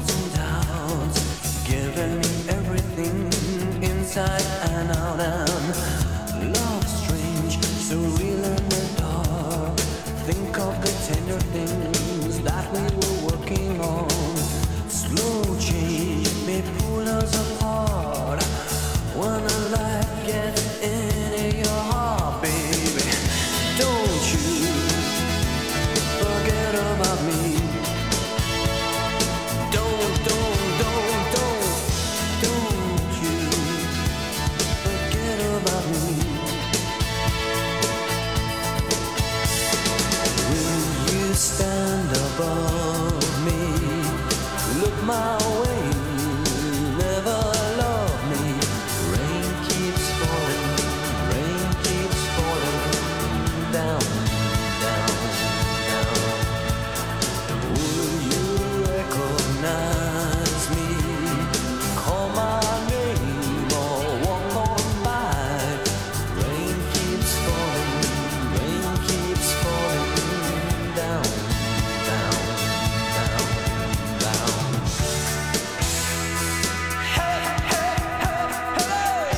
and downs, giving everything inside and out, and love strange, so real in the dark. Think of the tender things that we were working on. Slow change may pull us apart when a light gets into your heart, baby. Don't you forget about me. Don't you forget about me. Will you stand above me? Look my way, never love me. Rain keeps falling down, down, down. Will you recognize me? Call my name or walk on by. Rain keeps falling down, down, down, down. Hey, hey, hey, hey.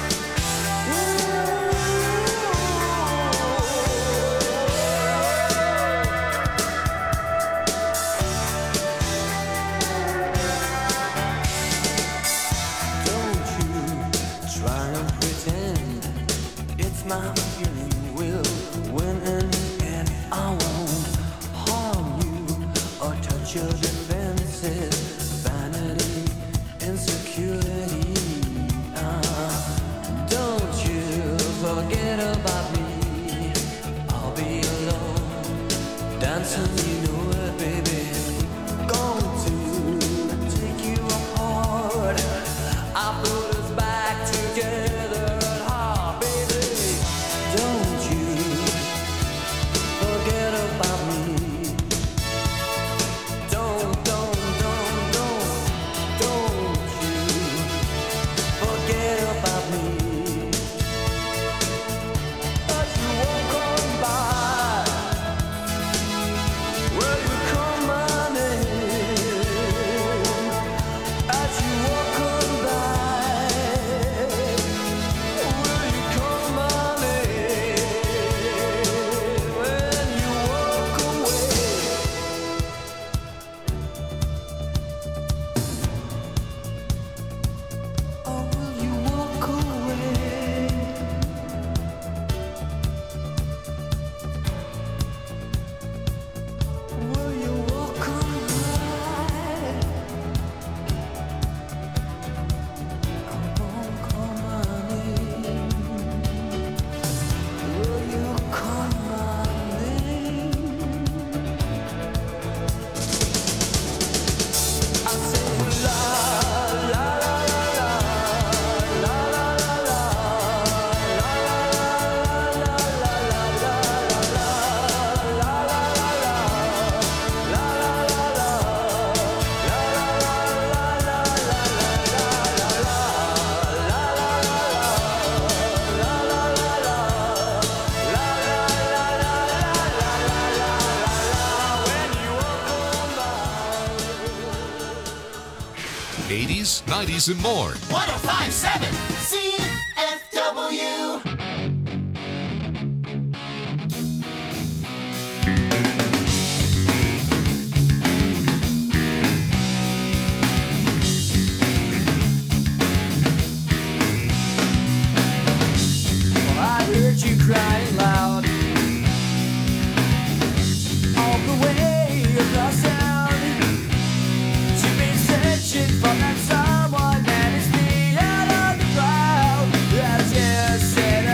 Don't you try and pretend it's my feeling will win in the end. I won't harm you or touch your defenses, vanity, insecurity. Don't you forget about me. I'll be alone, dancing, you know it, baby. Going to take you apart. I put us back together at heart, baby. Don't you forget about me. Don't you forget about me. But you won't come by. Will you come my name? As you walk on by, will you come my name? When you walk away. Oh, will you walk away? Will you walk on by? Come on, call my name. Will you call my name? I say la la la la la la la la '80s, '90s, and more. 1057 CFW. Well, I heard you crying loud all the way across town. You've been searching for that someone that is me out of the crowd. I just said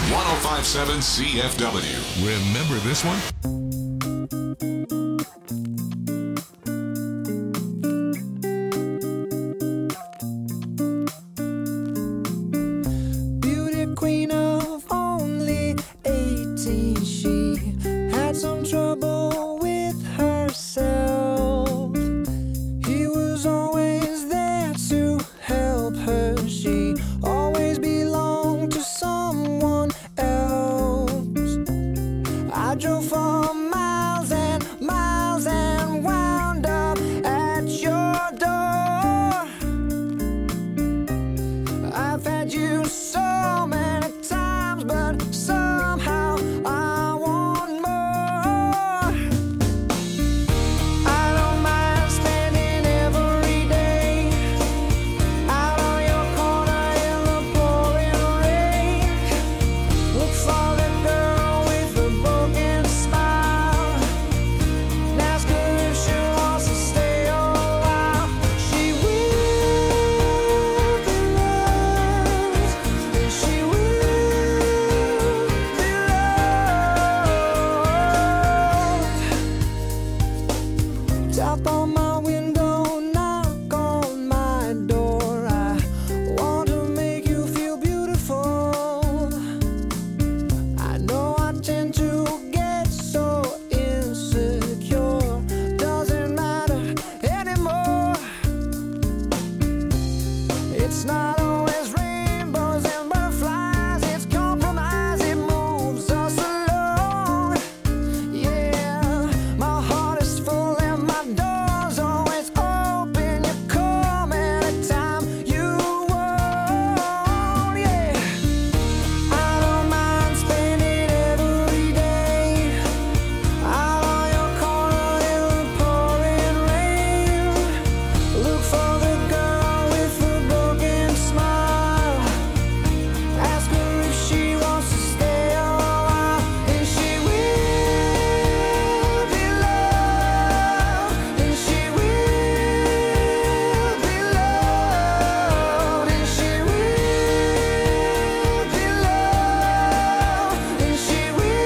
1057 CFW. Remember this one? Beauty queen of only 18, she had some trouble with herself. He was always there to help her. She always belonged to someone else. I drove for miles and miles and wound up at your door. I've had you so many times, but somehow I want more. I don't mind spending every day out on your corner in the pouring rain. Look for the girl with the broken smile and ask her if she wants to stay a while. She will be loved, and she will be loved. Tap on my window, knock on my door. I want to make you feel beautiful. I know I tend to get so insecure. Doesn't matter anymore. It's not always rainbows and butterflies. It's compromise. It moves us along. Yeah, my heart is full and my door's always open. You come anytime you want. Yeah, I don't mind spending every day out on your corner in the pouring rain. Look for the girl with the broken smile. Ask her if she wants to stay a while, and she will be loved, and she will be loved, and she will be loved, and she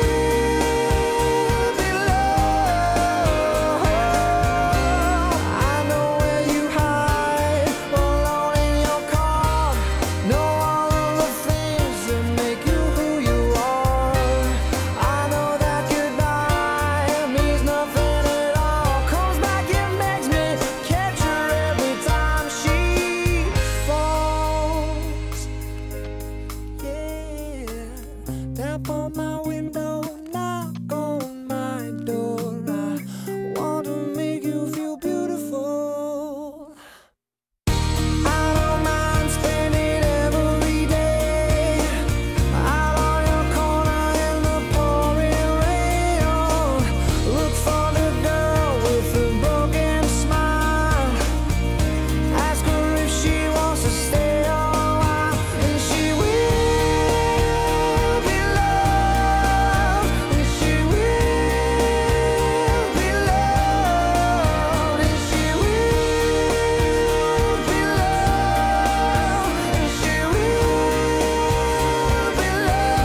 will be loved. I know where you hide, alone in your car. Know all of the things that make you who you are. I know that goodbye means nothing at all. Comes back and makes me catch her every time she falls. Yeah, tap on my window, knock on my door. I want to make you feel beautiful. I don't mind spending every day out on your corner in the pouring rain. Look for the girl with the broken smile. Ask her if she wants to stay a while, and she will be loved, and she will be loved, and she will be loved, and she will be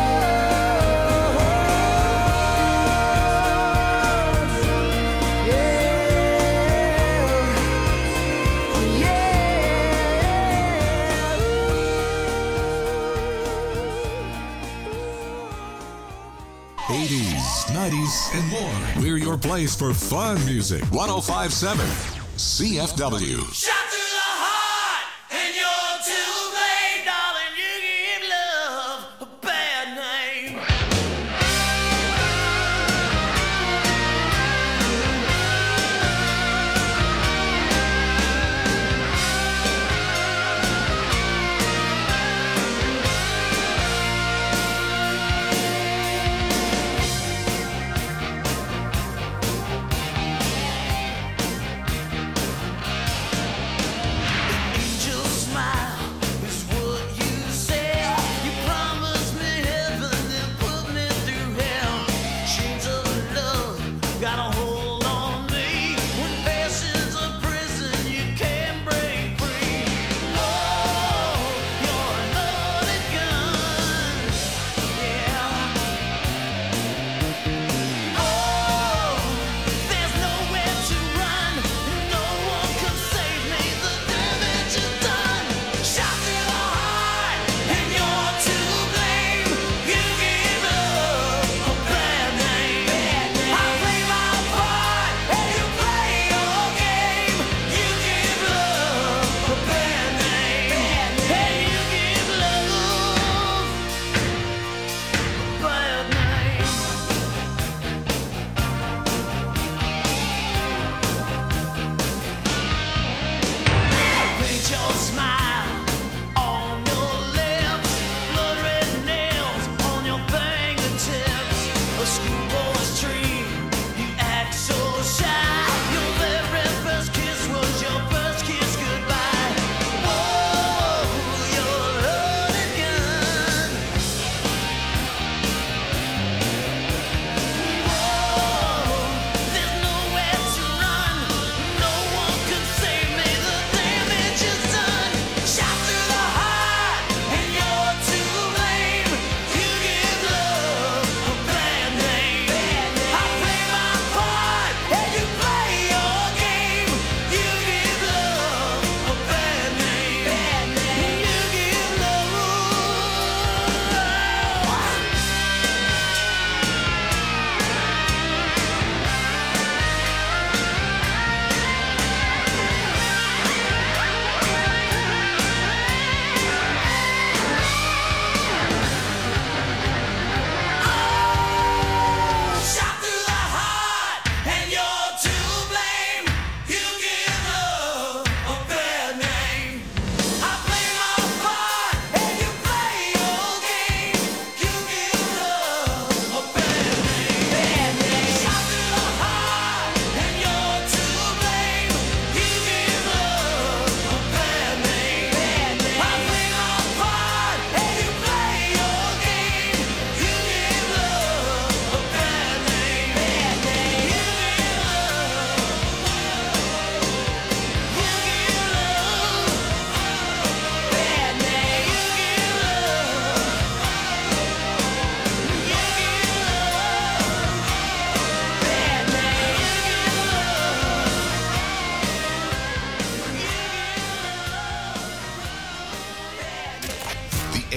loved. 80s, 90s, and more. We're your place for fun music. 1057 CFW. Shot to the heart, and you're too late, darling. You give love a bad name.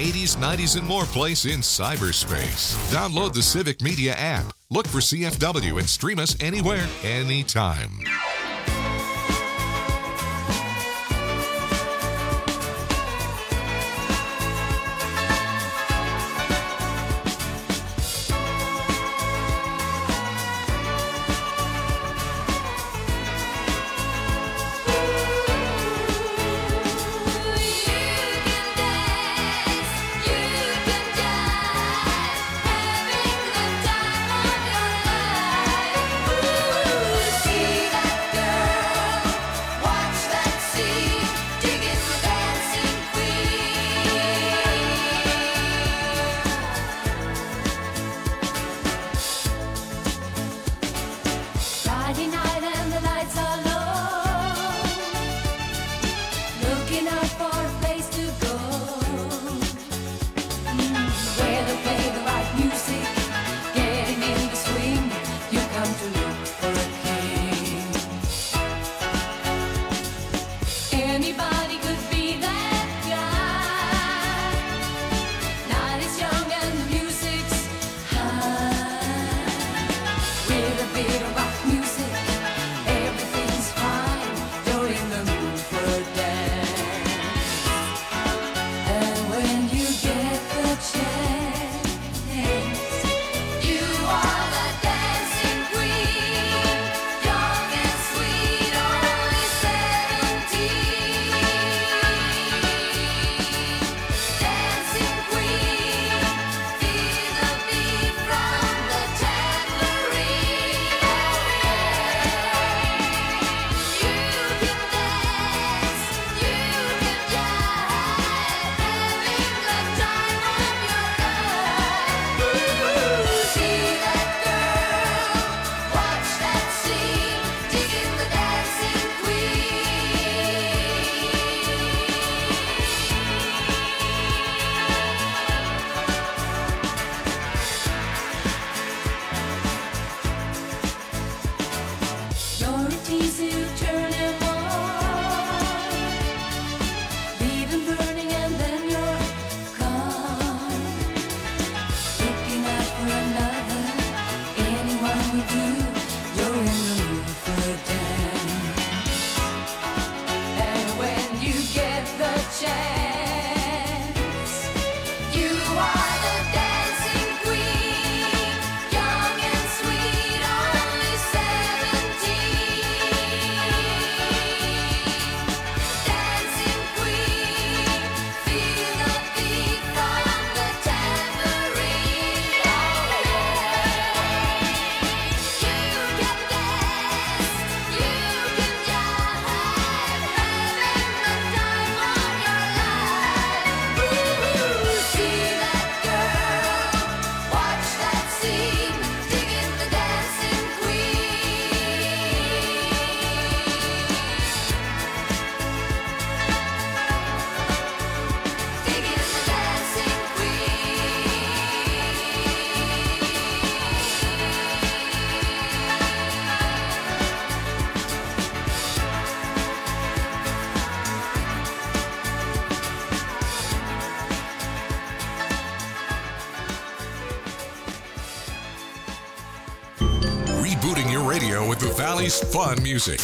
80s, 90s, and more place in cyberspace. Download the Civic Media app. Look for CFW and stream us anywhere, anytime. Rebooting your radio with the Valley's fun music.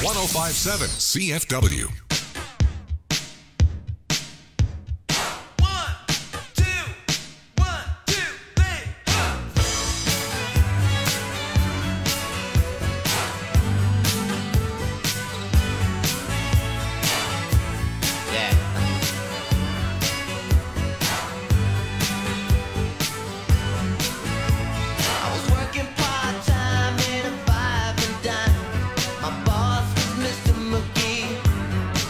1057 CFW. My boss was Mr. McGee.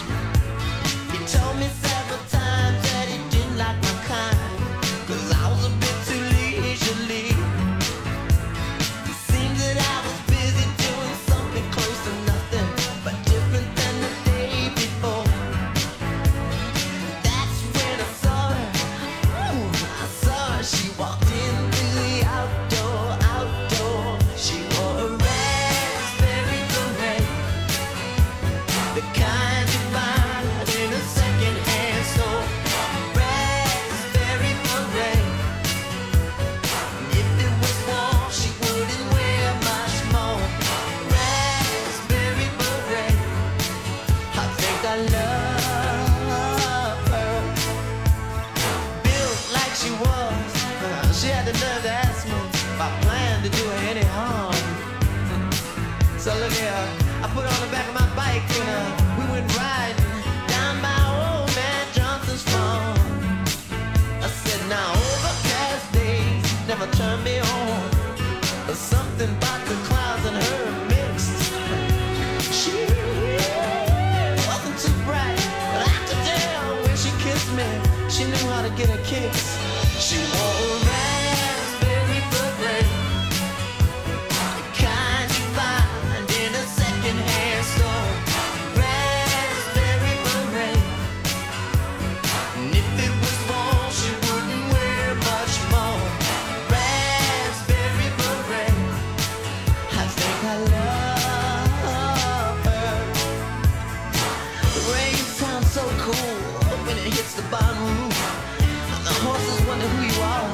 she was. She had the nerve to ask me if I planned to do her any harm. So look here, I put her on the back of my bike and we went riding down by old man Johnson's farm. I said, now overcast days never turn me on. There's something about the clouds and her mixed. She wasn't too bright, but I could tell when she kissed me, she knew how to get her kicks. She wore a raspberry beret, the kind you find in a second-hand store. Raspberry beret, and if it was worn, she wouldn't wear much more. Raspberry beret, I think I love her. The rain sounds so cool when it hits the barn roof. The horses wonder who you are.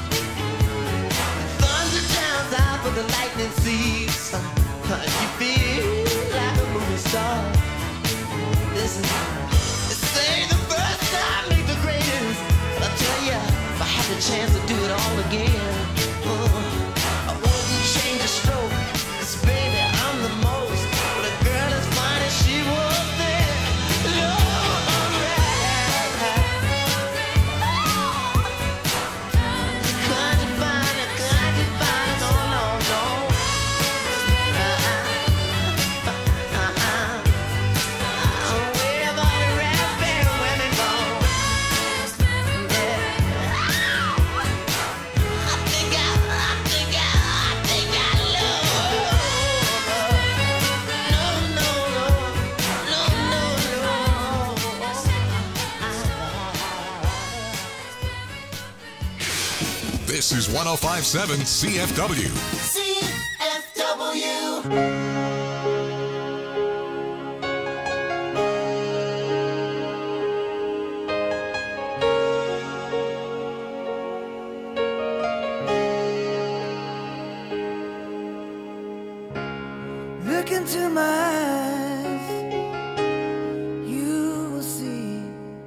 Thunder drowns out, but the lightning sees. You feel like a movie star. Listen, they say the first time make the greatest. But I tell ya, if I had the chance to do it all again, I wouldn't change a stroke. 'Cause baby, I'm the most. But a girl as fine as she was then. Lord, can't you find it? Can't you find it? No, no, no. Where have all the raspberry women gone? Yeah. I think I love her. No, no, no. No, no, no. This is 1057 CFW. CFW. Look into my eyes, you will see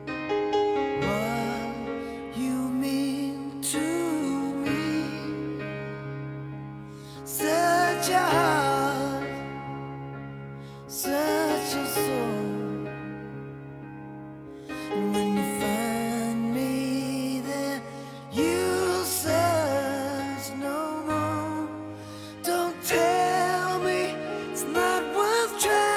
what you mean to me. Such a heart, such a soul. And when you find me there, you'll search no more. Don't tell me it's not worth trying.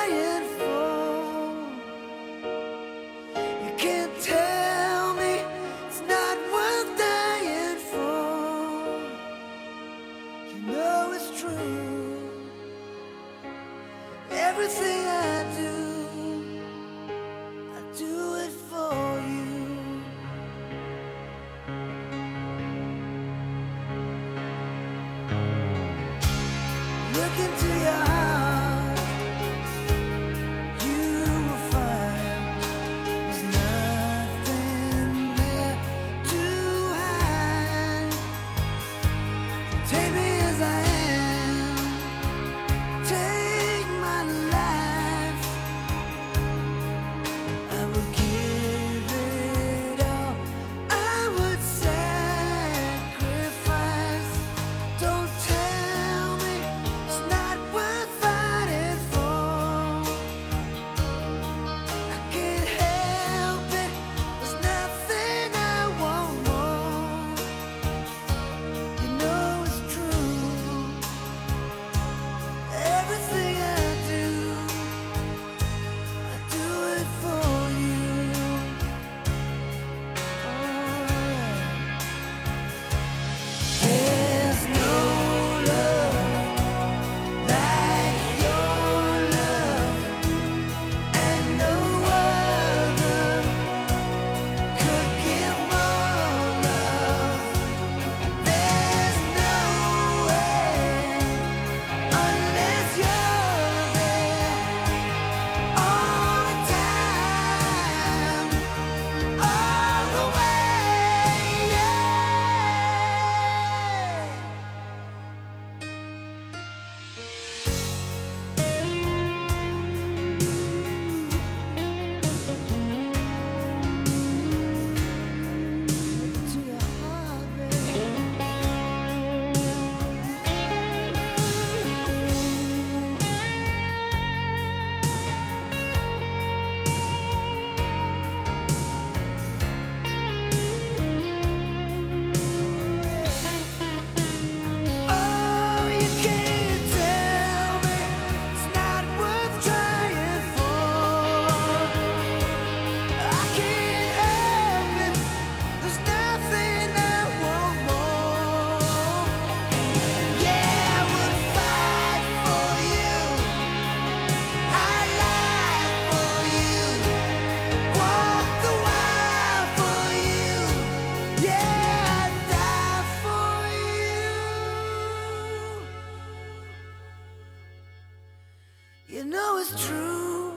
was true.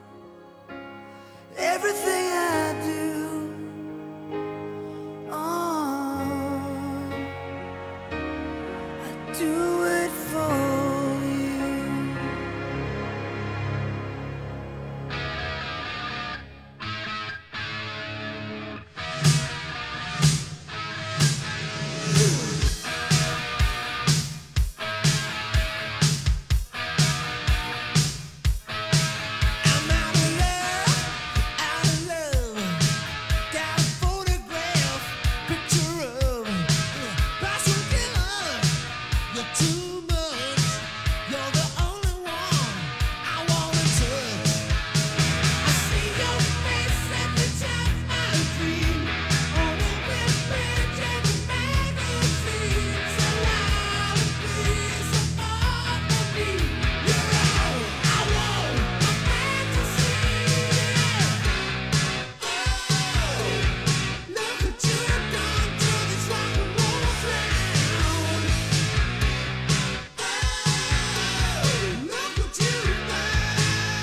Everything I do, oh, I do it for you. I'm out of love. Got a photograph, picture of passion killer. You're too much. You're the only one I wanna touch. I see your face every time I dream. On every page of the magazine. So loud and please, so far from me. You're all I want, my fantasy. Look what you have done to this rock and roll town. Look what you've done.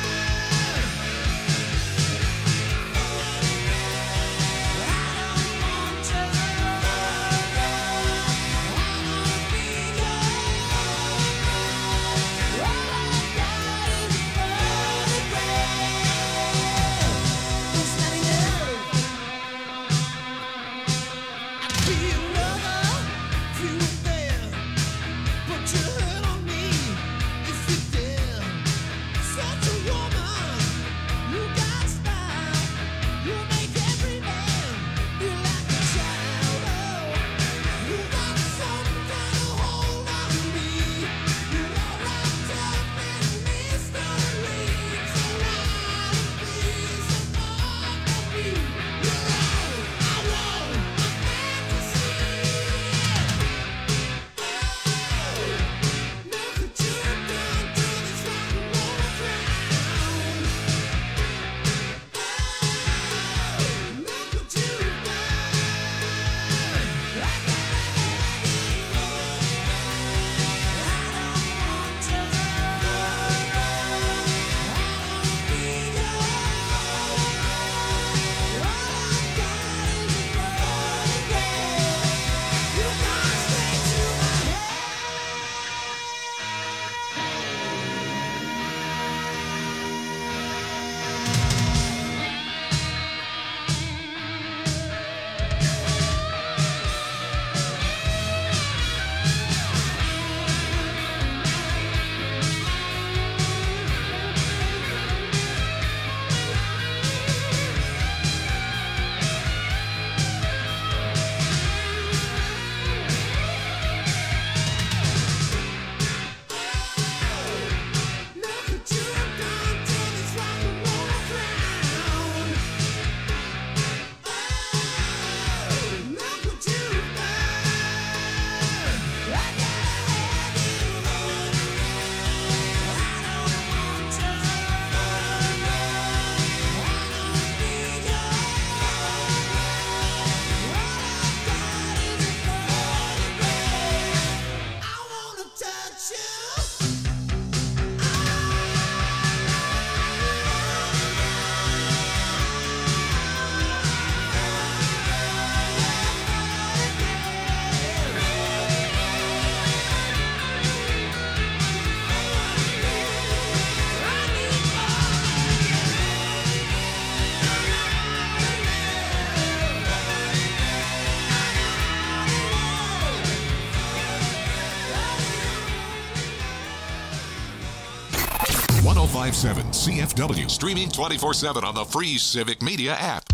.5.7 CFW, streaming 24/7 on the free Civic Media app.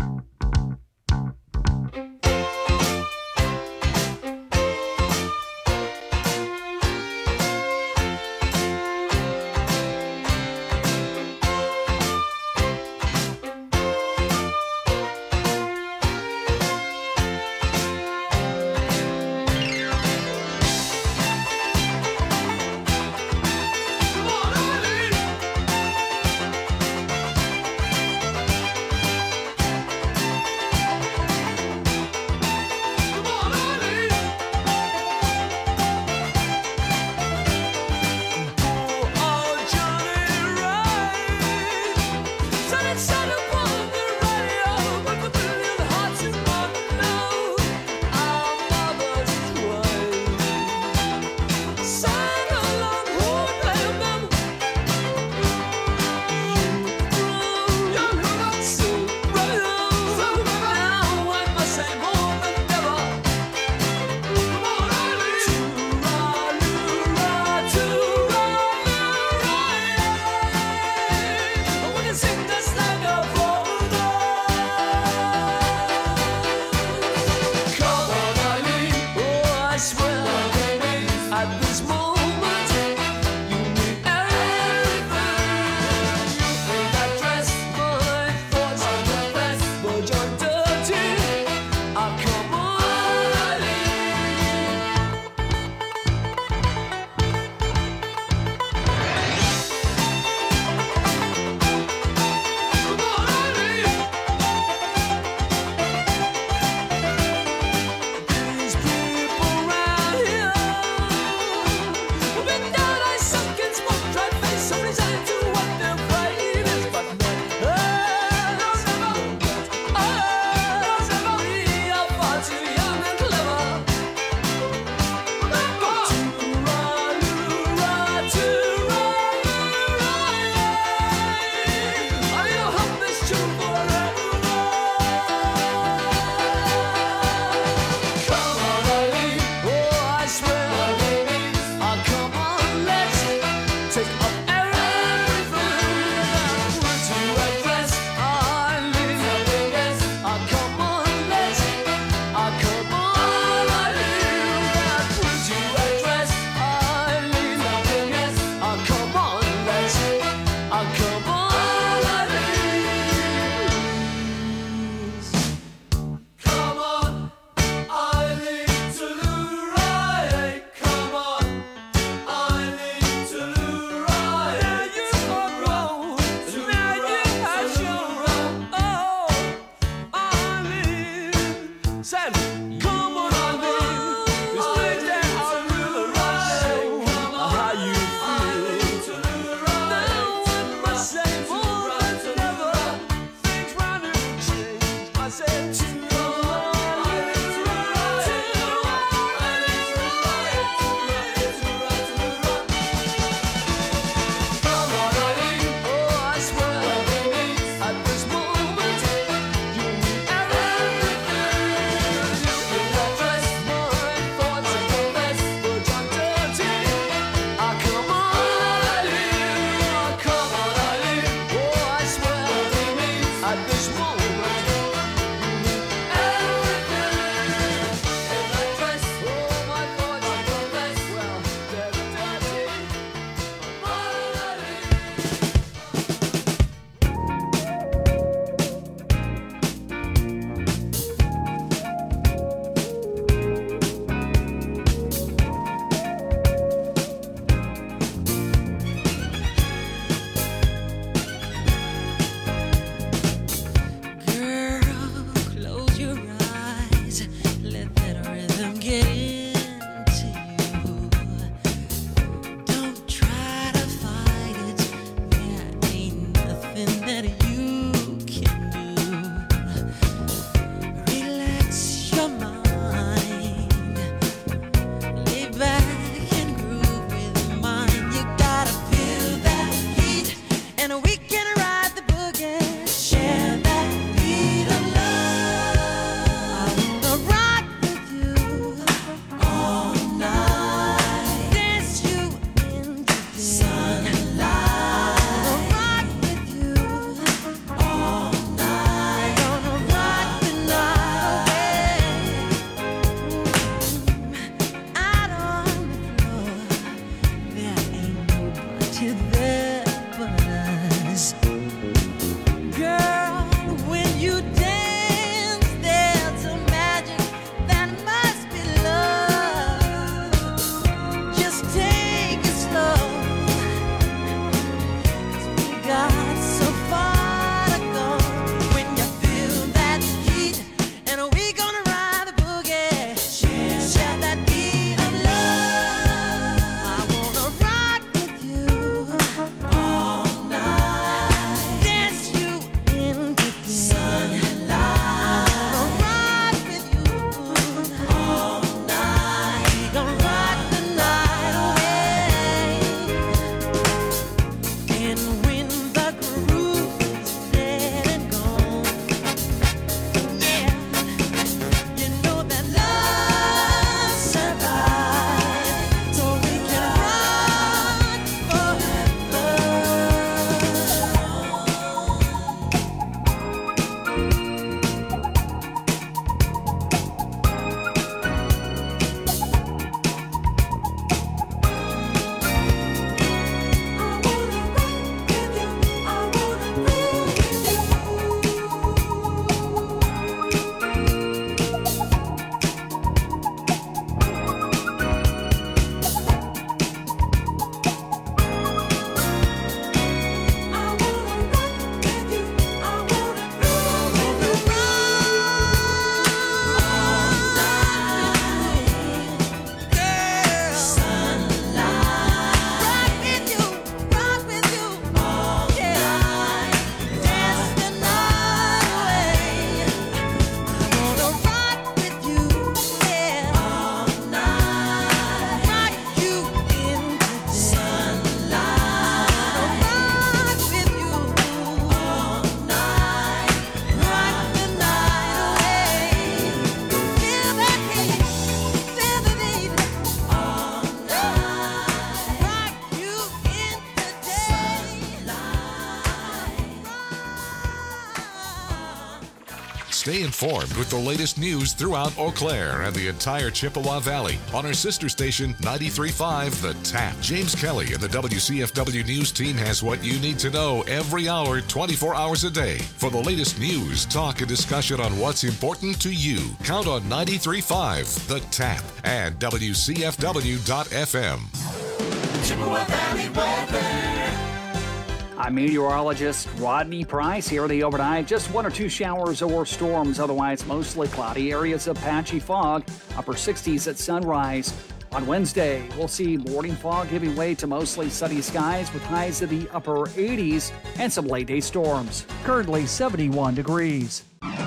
informed with the latest news throughout Eau Claire and the entire Chippewa Valley on our sister station 93.5 The Tap. James Kelly and the WCFW News team has what you need to know every hour, 24 hours a day. For the latest news, talk, and discussion on what's important to you, count on 93.5 The Tap and WCFW.FM. Chippewa Valley weather. I'm meteorologist Rodney Price. Here the overnight, just 1 or 2 showers or storms. Otherwise, mostly cloudy. Areas of patchy fog. Upper 60s at sunrise. On Wednesday, we'll see morning fog giving way to mostly sunny skies with highs in the upper 80s and some late-day storms. Currently 71 degrees.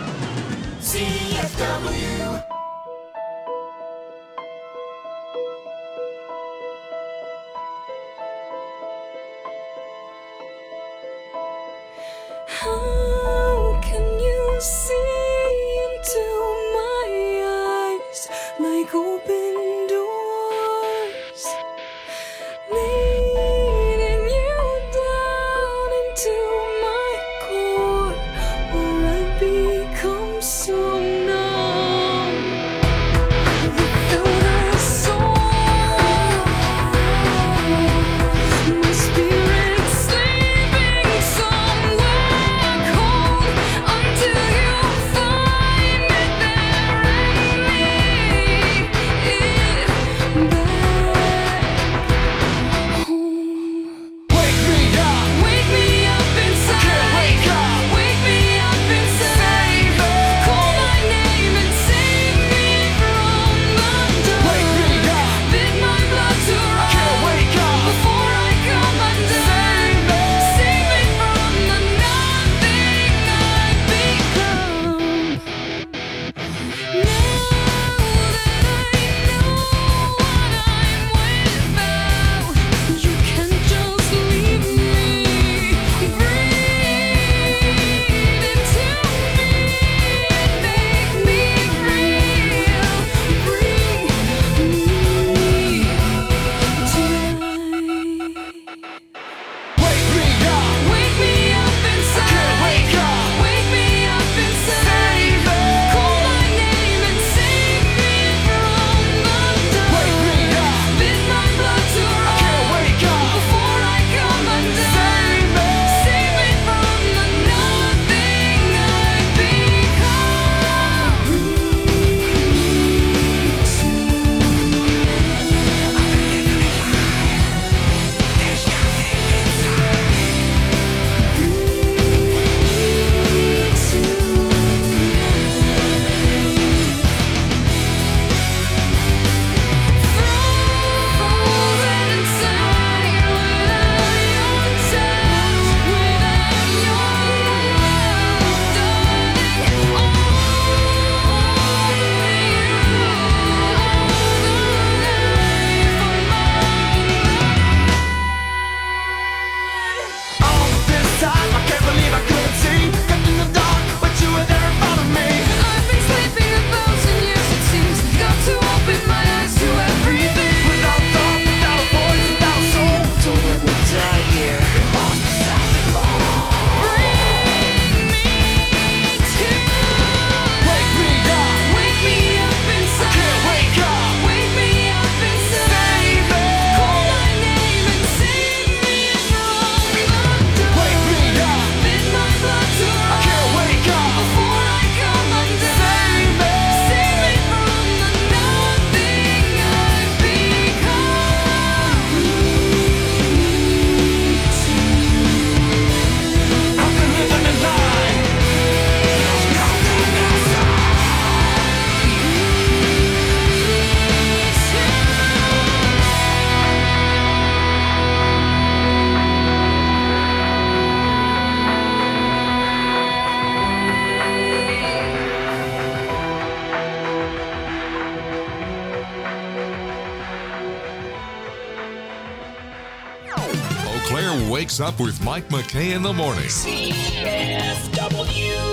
CFW. How can you see into my eyes like open doors, leading you down into my core, where I become so numb without a soul. My spirit's sleeping somewhere cold until you find me there and lead it back home. Wake me up inside. Can't wake up. Wake me up inside. Call my name and save me from the dark. Wake me up. Bid my blood to run. Can't wake up before I come undone. Save me from the nothing I've become. Now that I know what I'm without, you can just leave me. Breathe into me and make me real. Bring me tonight. Wake me up inside. Can't wake up. Wake me up inside. Call my name and save me from the dark. Wake me up. Bid my blood to run. Can't wake up before I come undone. Save me from the nothing I've all this time, I can't believe I couldn't see. Kept in the dark, but you were there in front of me. I've been sleeping 1,000 years, it seems. Got to open my eyes to everything. Without thought, without a voice, without a soul. Don't let me die here. Lost myself in love. Bring me to. Wake me up. Wake me up inside. Can't wake up. Wake me up inside. Call my name and save me from the dark. Wake me up. Bid my blood to run. I can't wake up before I come undone. Save me from the nothing I've become. I've been living a lie. Eau Claire wakes up with Mike McKay in the morning. CFW.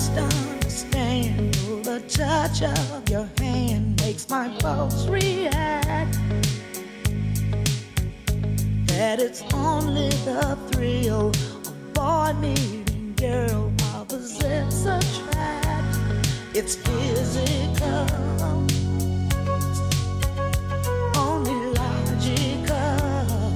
must understand, oh, the touch of your hand makes my pulse react. That it's only the thrill of boy meeting girl, opposites attract. It's physical, only logical.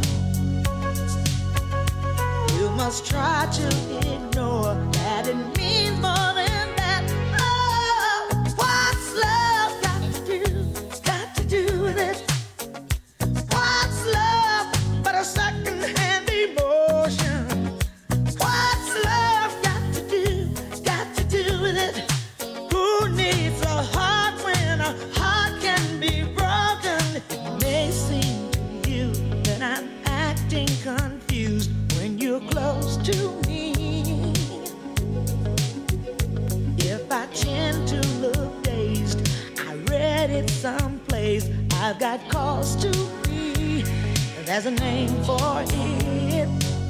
You must try to ignore that it means more than that. Oh, what's love got to do with it? What's love but a second-hand emotion? What's love got to do with it? Who needs a heart when a heart can be broken? It may seem to you that I'm acting confused when you're close to me. If I tend to look dazed, I read it someplace. I've got cause to be. There's a name for it.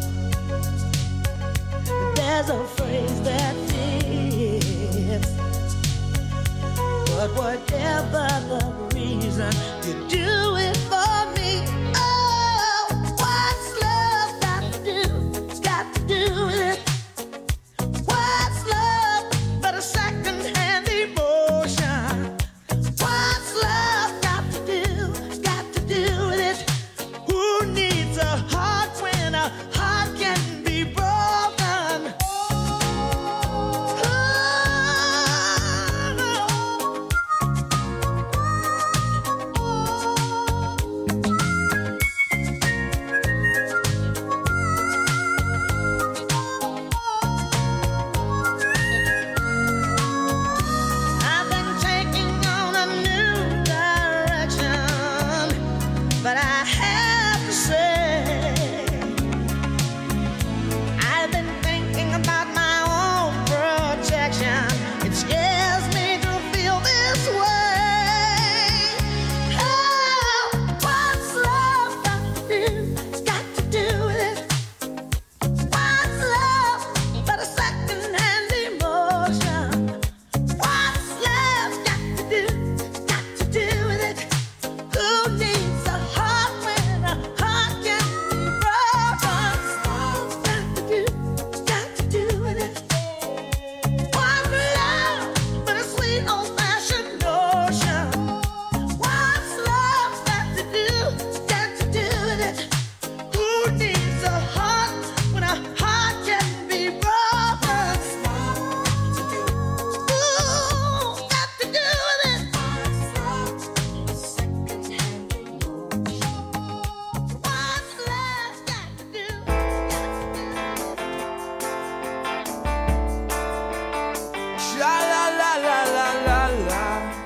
There's a phrase that fits. But whatever the reason, you do it for me. Oh, what's love got to do with it? What's love but a second-hand emotion? What's love got to do with it? Who needs a heart when a heart can be broken? I've been taking on a new direction, but I have to say, I've been thinking about my own protection. It scares me to feel this way. Oh, what's love got to do with it? What's love but a second-hand emotion? What's love got to do with it? Who needs a heart when a heart can be broken? What's got to do with it? What's love but a sweet old-fashioned notion? What's love got to do with it? Who needs a heart when a heart can be broken? Ooh, got to do with it. What's love got to do? Sha la la la la la la.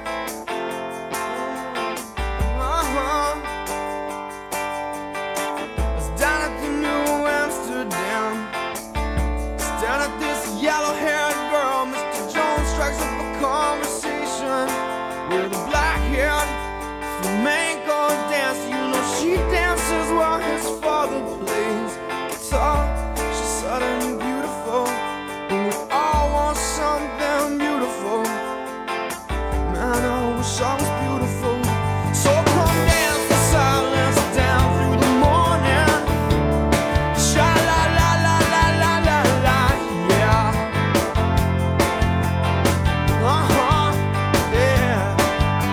I was down at the New Amsterdam, staring at this yellow-haired girl. Mr. Jones strikes up a conversation with a black-haired flamenco dancer. You know she dances while his father plays guitar. She's suddenly beautiful, and we all want something beautiful. Man, I wish I was beautiful. So come dance the silence down through the morning. Sha la la la la la la la, yeah. Yeah.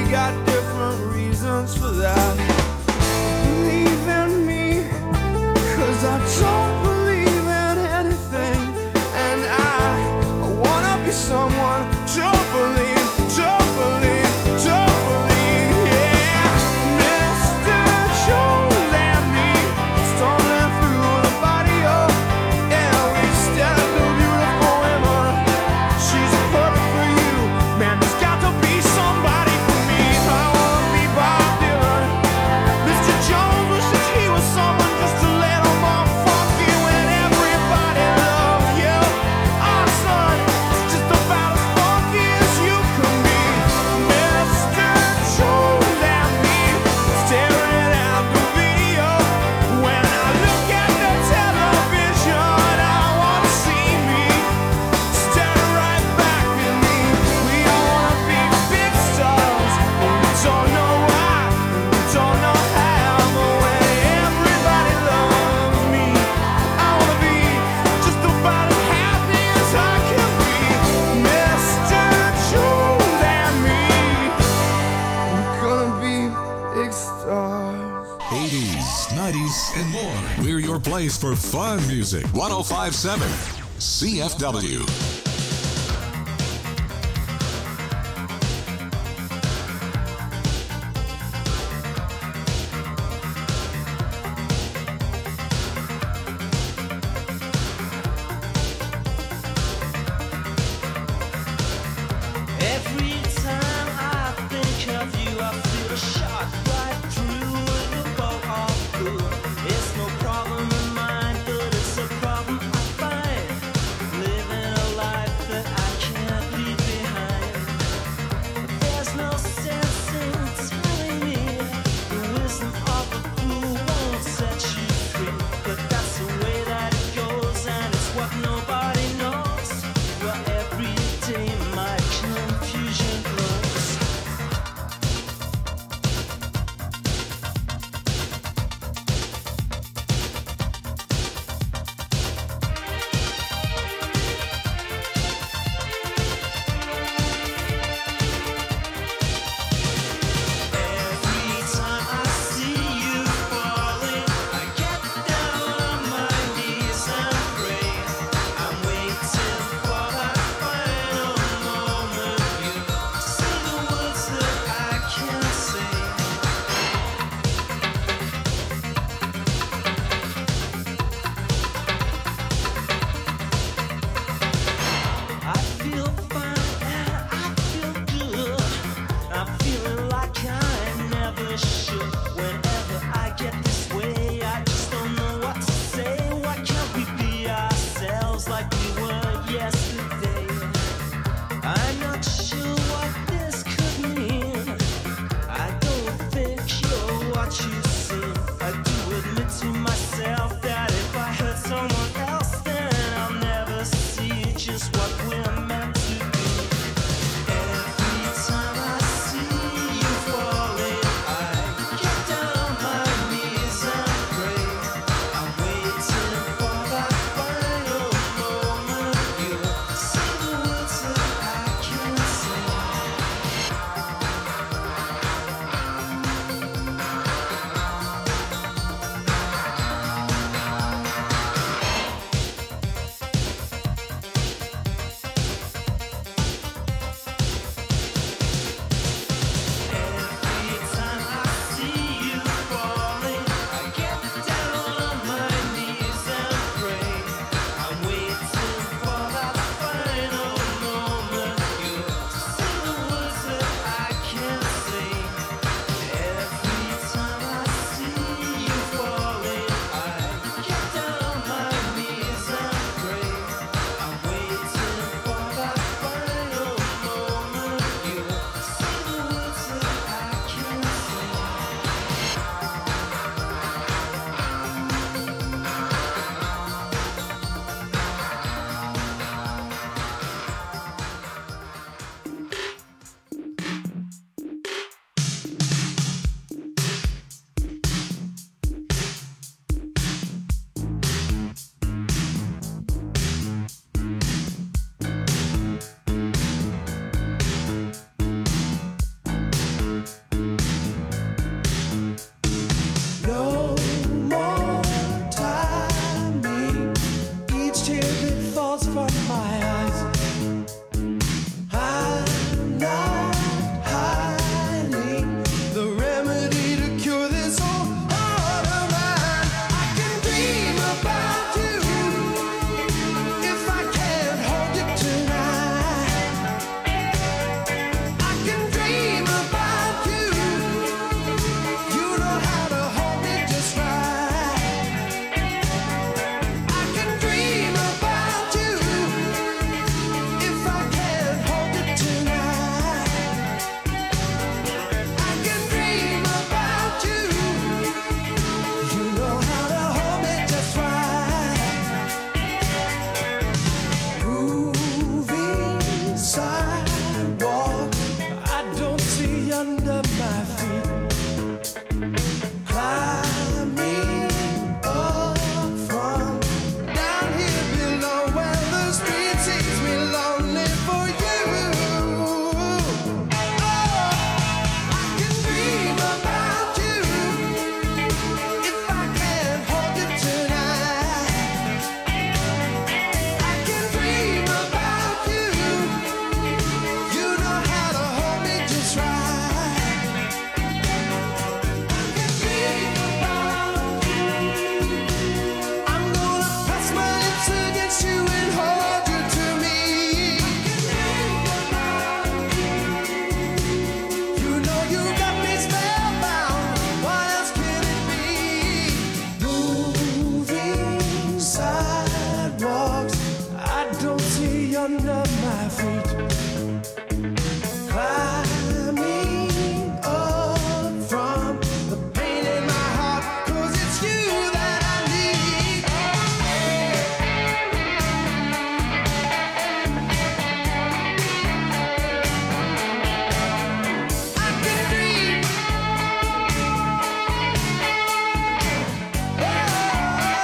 got different reasons for that. Believe in me, 'cause I don't believe in anything. And I wanna be someone to believe, yeah. Mr. Joe and me, stumbling through the barrio. Yeah, we stepped a beautiful woman. She's perfect for you. Man, there's got to be somebody for me. I wanna be Bob Dylan. Mr. Jones wishes he was someone just a little more funky when everybody loves you. Our son is just about as funky as you can be. Mr. Jones and me, staring at the video. When I look at the television, I wanna see me staring right back at me. We all wanna be big stars, but we don't know why, and we don't know how. But when everybody loves me, I wanna be just about as happy as I can be. Mr. Jones and me, we're gonna be big stars. 80s, 90s, and more. We're your place for fun music. 1057 CFW.